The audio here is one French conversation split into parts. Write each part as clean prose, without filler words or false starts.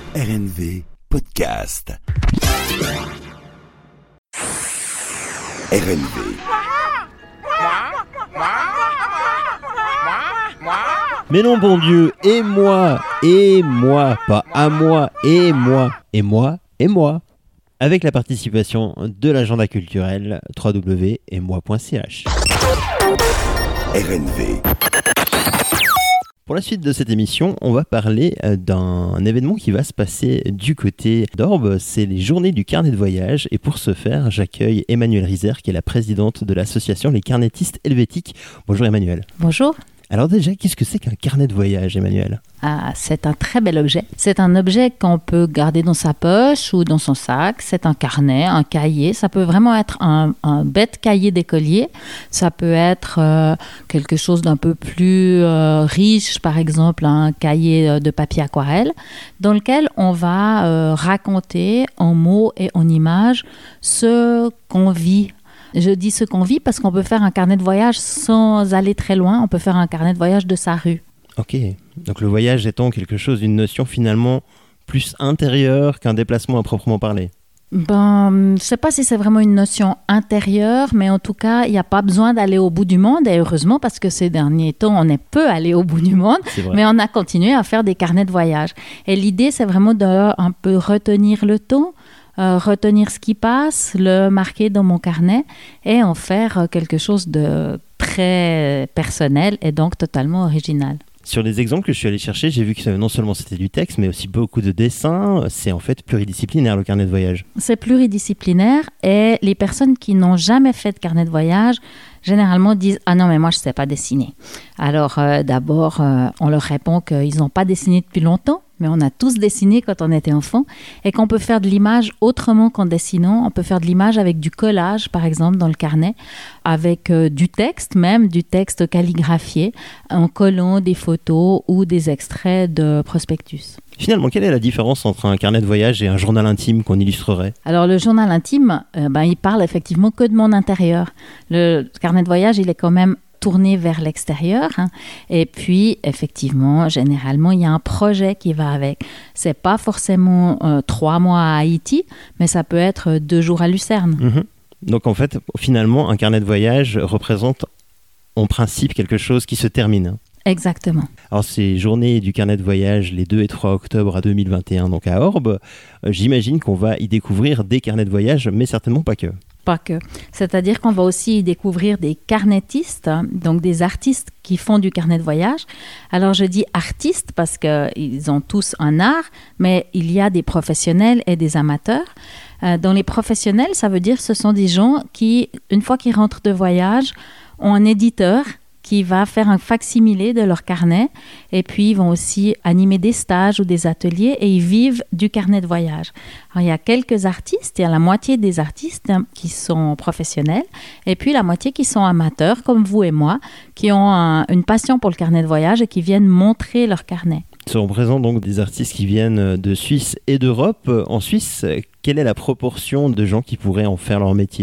RNV Podcast. RNV. Mais non, bon Dieu, et moi, pas à moi, et moi. Avec la participation de l'agenda culturel www.moi.ch. RNV. Pour la suite de cette émission, on va parler d'un événement qui va se passer du côté d'Orbe. C'est les journées du carnet de voyage. Et pour ce faire, j'accueille Emmanuelle Rizer, qui est la présidente de l'association Les Carnétistes Helvétiques. Bonjour Emmanuelle. Bonjour. Alors déjà, qu'est-ce que c'est qu'un carnet de voyage, Emmanuelle ? C'est un très bel objet. C'est un objet qu'on peut garder dans sa poche ou dans son sac. C'est un carnet, un cahier. Ça peut vraiment être un bête cahier d'écolier. Ça peut être quelque chose d'un peu plus riche, par exemple un cahier de papier aquarelle, dans lequel on va raconter en mots et en images ce qu'on vit. Je dis ce qu'on vit parce qu'on peut faire un carnet de voyage sans aller très loin. On peut faire un carnet de voyage de sa rue. Ok, donc le voyage étant quelque chose, une notion finalement plus intérieure qu'un déplacement à proprement parler. Je ne sais pas si c'est vraiment une notion intérieure, mais en tout cas, il n'y a pas besoin d'aller au bout du monde. Et heureusement, parce que ces derniers temps, on est peu allé au bout du monde, mais on a continué à faire des carnets de voyage. Et l'idée, c'est vraiment de un peu retenir le temps, retenir ce qui passe, le marquer dans mon carnet et en faire quelque chose de très personnel et donc totalement original. Sur les exemples que je suis allé chercher, j'ai vu que non seulement c'était du texte, mais aussi beaucoup de dessins. C'est en fait pluridisciplinaire, le carnet de voyage. C'est pluridisciplinaire et les personnes qui n'ont jamais fait de carnet de voyage, généralement disent « Ah non, mais moi, je ne sais pas dessiner ». Alors, d'abord, on leur répond qu'ils n'ont pas dessiné depuis longtemps, mais on a tous dessiné quand on était enfant et qu'on peut faire de l'image autrement qu'en dessinant. On peut faire de l'image avec du collage, par exemple, dans le carnet, avec du texte, même du texte calligraphié, en collant des photos ou des extraits de prospectus. Finalement, quelle est la différence entre un carnet de voyage et un journal intime qu'on illustrerait ? Alors, le journal intime, il parle effectivement que de mon intérieur. Le carnet de voyage, il est quand même tourné vers l'extérieur. Et puis, effectivement, généralement, il y a un projet qui va avec. C'est pas forcément 3 mois à Haïti, mais ça peut être 2 jours à Lucerne. Mmh. Donc, en fait, finalement, un carnet de voyage représente en principe quelque chose qui se termine. Exactement. Alors, ces journées du carnet de voyage, les 2 et 3 octobre à 2021, donc à Orbe, j'imagine qu'on va y découvrir des carnets de voyage, mais certainement pas que. Pas que. C'est-à-dire qu'on va aussi y découvrir des carnétistes, donc des artistes qui font du carnet de voyage. Alors, je dis artistes parce qu'ils ont tous un art, mais il y a des professionnels et des amateurs. Dans les professionnels, ça veut dire que ce sont des gens qui, une fois qu'ils rentrent de voyage, ont un éditeur qui va faire un fac-similé de leur carnet et puis ils vont aussi animer des stages ou des ateliers et ils vivent du carnet de voyage. Alors, il y a quelques artistes, il y a la moitié des artistes qui sont professionnels et puis la moitié qui sont amateurs comme vous et moi, qui ont une passion pour le carnet de voyage et qui viennent montrer leur carnet. Seront présents donc des artistes qui viennent de Suisse et d'Europe. En Suisse, quelle est la proportion de gens qui pourraient en faire leur métier ?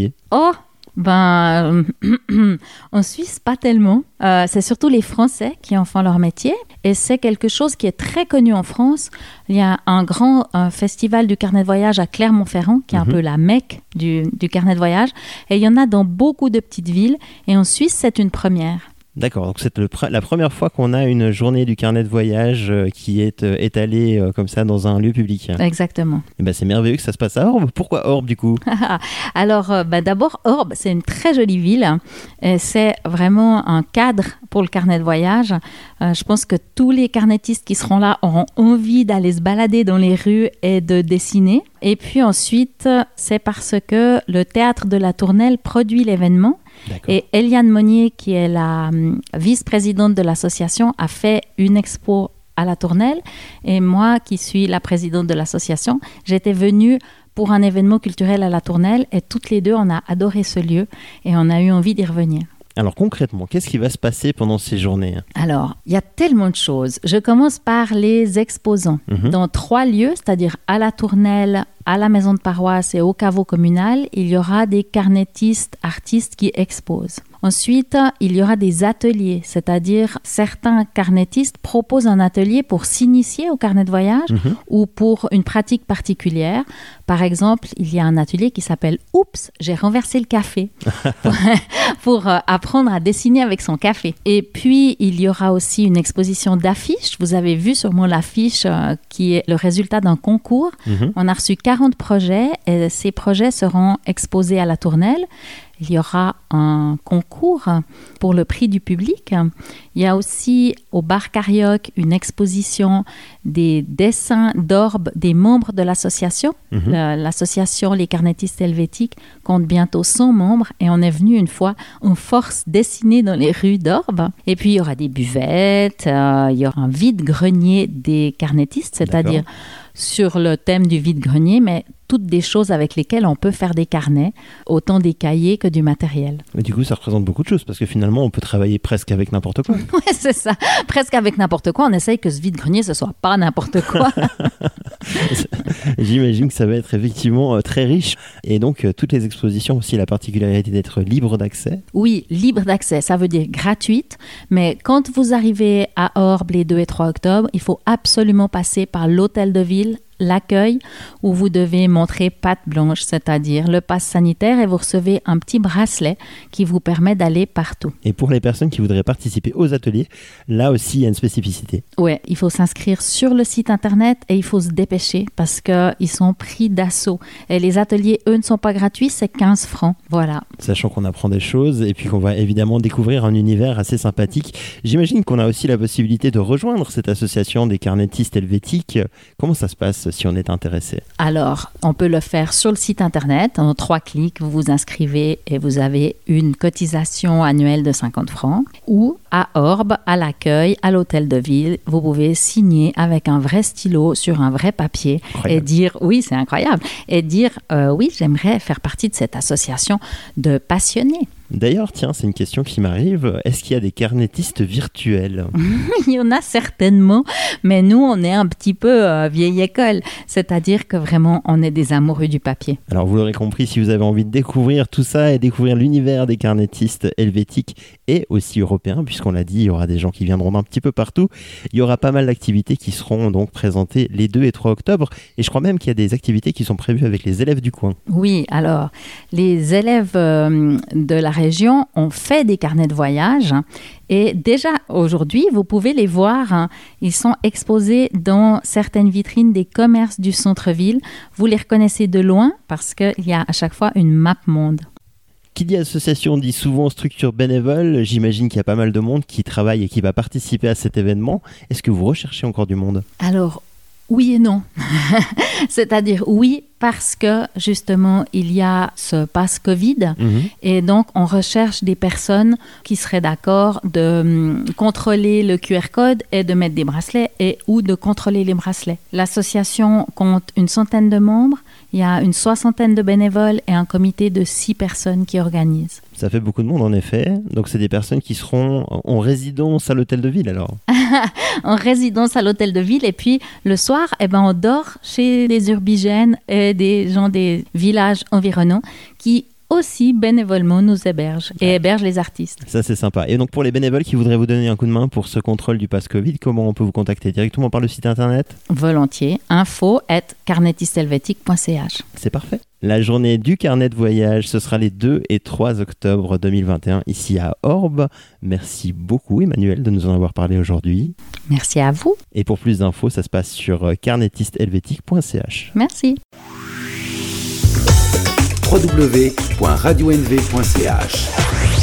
En Suisse, pas tellement. C'est surtout les Français qui en font leur métier. Et c'est quelque chose qui est très connu en France. Il y a un grand festival du carnet de voyage à Clermont-Ferrand, qui est un peu la Mecque du carnet de voyage. Et il y en a dans beaucoup de petites villes. Et en Suisse, c'est une première. D'accord, donc c'est la première fois qu'on a une journée du carnet de voyage qui est étalée comme ça dans un lieu public. Exactement. Et c'est merveilleux que ça se passe à Orbe. Pourquoi Orbe du coup ? Alors d'abord, Orbe, c'est une très jolie ville. Et c'est vraiment un cadre pour le carnet de voyage. Je pense que tous les carnétistes qui seront là auront envie d'aller se balader dans les rues et de dessiner. Et puis ensuite, c'est parce que le Théâtre de la Tournelle produit l'événement. D'accord. Et Eliane Monnier, qui est la vice-présidente de l'association, a fait une expo à la Tournelle. Et moi, qui suis la présidente de l'association, j'étais venue pour un événement culturel à la Tournelle. Et toutes les deux, on a adoré ce lieu et on a eu envie d'y revenir. Alors concrètement, qu'est-ce qui va se passer pendant ces journées ? Alors, il y a tellement de choses. Je commence par les exposants. Dans 3 lieux, c'est-à-dire à la Tournelle, à la maison de paroisse et au caveau communal, il y aura des carnétistes, artistes qui exposent. Ensuite, il y aura des ateliers, c'est-à-dire certains carnetistes proposent un atelier pour s'initier au carnet de voyage ou pour une pratique particulière. Par exemple, il y a un atelier qui s'appelle « Oups, j'ai renversé le café » pour apprendre à dessiner avec son café. Et puis, il y aura aussi une exposition d'affiches. Vous avez vu sûrement l'affiche qui est le résultat d'un concours. On a reçu 40 projets et ces projets seront exposés à la Tournelle. Il y aura un concours pour le prix du public. Il y a aussi au bar Carioc une exposition des dessins d'orbes des membres de l'association. L'association Les Carnetistes Helvétiques compte bientôt 100 membres et on est venu une fois en force dessiner dans les rues d'Orbe. Et puis il y aura des buvettes, il y aura un vide-grenier des carnetistes, c'est-à-dire sur le thème du vide-grenier, mais toutes des choses avec lesquelles on peut faire des carnets, autant des cahiers que du matériel. Mais du coup, ça représente beaucoup de choses parce que finalement, on peut travailler presque avec n'importe quoi. Oui, c'est ça. Presque avec n'importe quoi. On essaye que ce vide-grenier, ce soit pas n'importe quoi. J'imagine que ça va être effectivement très riche. Et donc, toutes les expositions ont aussi la particularité d'être libres d'accès. Oui, libre d'accès, ça veut dire gratuite. Mais quand vous arrivez à Orbe les 2 et 3 octobre, il faut absolument passer par l'hôtel de ville, l'accueil, où vous devez montrer patte blanche, c'est-à-dire le pass sanitaire, et vous recevez un petit bracelet qui vous permet d'aller partout. Et pour les personnes qui voudraient participer aux ateliers, là aussi il y a une spécificité. Oui, il faut s'inscrire sur le site internet et il faut se dépêcher parce qu'ils sont pris d'assaut. Et les ateliers, eux, ne sont pas gratuits, c'est 15 francs. Voilà. Sachant qu'on apprend des choses et puis qu'on va évidemment découvrir un univers assez sympathique. J'imagine qu'on a aussi la possibilité de rejoindre cette association des carnetistes helvétiques. Comment ça se passe si on est intéressé? Alors, on peut le faire sur le site internet. En 3 clics, vous vous inscrivez et vous avez une cotisation annuelle de 50 francs. Ou à Orbe, à l'accueil, à l'hôtel de ville, vous pouvez signer avec un vrai stylo sur un vrai papier et dire, oui, c'est incroyable, et dire, oui, j'aimerais faire partie de cette association de passionnés. D'ailleurs, tiens, c'est une question qui m'arrive. Est-ce qu'il y a des carnetistes virtuels? Il y en a certainement, mais nous, on est un petit peu vieille école. C'est-à-dire que vraiment, on est des amoureux du papier. Alors, vous l'aurez compris, si vous avez envie de découvrir tout ça et découvrir l'univers des carnetistes helvétiques et aussi européens, puisqu'on l'a dit, il y aura des gens qui viendront d'un petit peu partout. Il y aura pas mal d'activités qui seront donc présentées les 2 et 3 octobre. Et je crois même qu'il y a des activités qui sont prévues avec les élèves du coin. Oui, alors, les élèves de la région ont fait des carnets de voyage et déjà aujourd'hui, vous pouvez les voir. Ils sont exposés dans certaines vitrines des commerces du centre-ville. Vous les reconnaissez de loin parce qu'il y a à chaque fois une map monde. Qui dit association dit souvent structure bénévole. J'imagine qu'il y a pas mal de monde qui travaille et qui va participer à cet événement. Est-ce que vous recherchez encore du monde? Alors, oui et non. C'est-à-dire oui, parce que justement, il y a ce pass Covid et donc on recherche des personnes qui seraient d'accord de contrôler le QR code et de mettre des bracelets ou de contrôler les bracelets. L'association compte une centaine de membres, il y a une 60aine de bénévoles et un comité de 6 personnes qui organisent. Ça fait beaucoup de monde en effet, donc c'est des personnes qui seront en résidence à l'hôtel de ville alors. En résidence à l'hôtel de ville et puis le soir, on dort chez les urbigènes et des gens des villages environnants qui aussi bénévolement nous hébergent et hébergent les artistes. Ça c'est sympa. Et donc pour les bénévoles qui voudraient vous donner un coup de main pour ce contrôle du pass Covid, comment on peut vous contacter? Directement par le site internet? Volontiers, info@carnetistelvetique.ch. C'est parfait. La journée du carnet de voyage, ce sera les 2 et 3 octobre 2021 ici à Orbe. Merci beaucoup Emmanuelle de nous en avoir parlé aujourd'hui. Merci à vous. Et pour plus d'infos, ça se passe sur carnetistelvetique.ch. Merci. www.radionv.ch